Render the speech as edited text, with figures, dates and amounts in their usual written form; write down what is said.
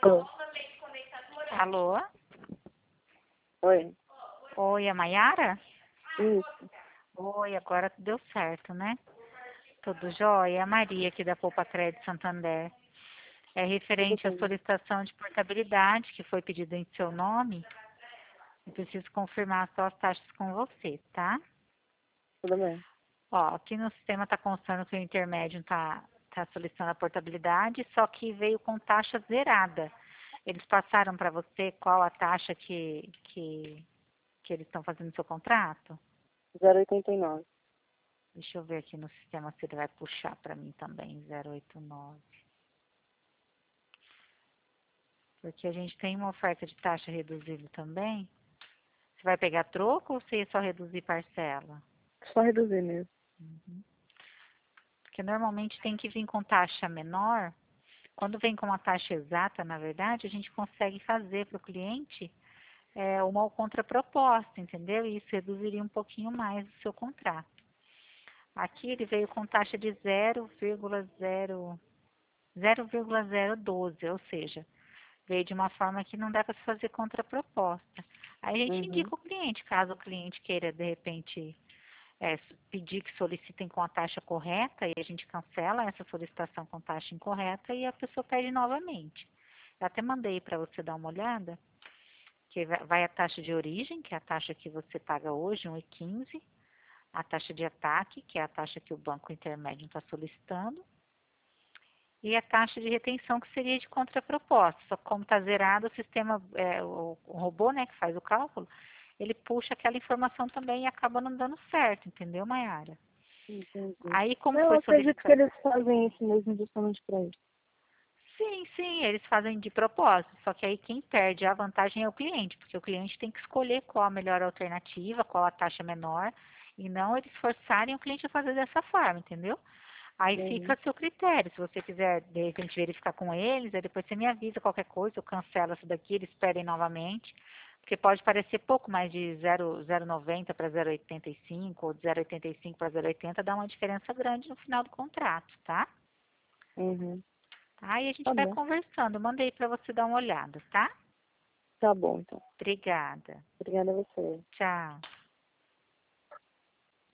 Alô? Alô? Oi. Oi, a Mayara? Isso. Oi, agora deu certo, né? Tudo jóia? É a Maria aqui da Poupa Crédito Santander. É Tudo referente à bem. solicitação de portabilidade que foi pedida em seu nome. Eu preciso confirmar só as taxas com você, tá? Tudo bem. Ó, aqui no sistema está constando que o intermédio tá solicitando a portabilidade, só que veio com taxa zerada. Eles passaram para você qual a taxa que eles estão fazendo no seu contrato? 0,89. Deixa eu ver aqui no sistema se ele vai puxar para mim também, 089. Porque a gente tem uma oferta de taxa reduzida também. Você vai pegar troco ou você ia só reduzir parcela? Só reduzir mesmo. Uhum. Porque normalmente tem que vir com taxa menor. Quando vem com uma taxa exata, na verdade, a gente consegue fazer para o cliente uma contraproposta, entendeu? E isso reduziria um pouquinho mais o seu contrato. Aqui ele veio com taxa de 0,012, ou seja, veio de uma forma que não dá para se fazer contraproposta. Aí a gente Uhum. indica o cliente, caso o cliente queira, de repente, pedir que solicitem com a taxa correta, e a gente cancela essa solicitação com taxa incorreta e a pessoa pede novamente. Eu até mandei para você dar uma olhada, que vai a taxa de origem, que é a taxa que você paga hoje, 1,15, a taxa de ataque, que é a taxa que o banco intermédio está solicitando, e a taxa de retenção, que seria de contraproposta. Só que como está zerado, o sistema, o robô, né, que faz o cálculo, ele puxa aquela informação também e acaba não dando certo, entendeu, Mayara? Entendi. Aí, como Eu foi acredito que solicitado? eles fazem isso mesmo justamente para isso. Sim, sim, eles fazem de propósito, só que aí quem perde a vantagem é o cliente, porque o cliente tem que escolher qual a melhor alternativa, qual a taxa menor, e não eles forçarem o cliente a fazer dessa forma, entendeu? Aí fica Uhum. a seu critério. Se você quiser, de repente, verificar com eles, aí depois você me avisa qualquer coisa, eu cancelo isso daqui, eles pedem novamente. Porque pode parecer pouco, mas de 0,90 para 0,85 ou de 0,85 para 0,80 dá uma diferença grande no final do contrato, tá? Uhum. Aí a gente Tá vai bom. conversando. Mandei para você dar uma olhada, tá? Tá bom, então. Obrigada. Obrigada a você. Tchau.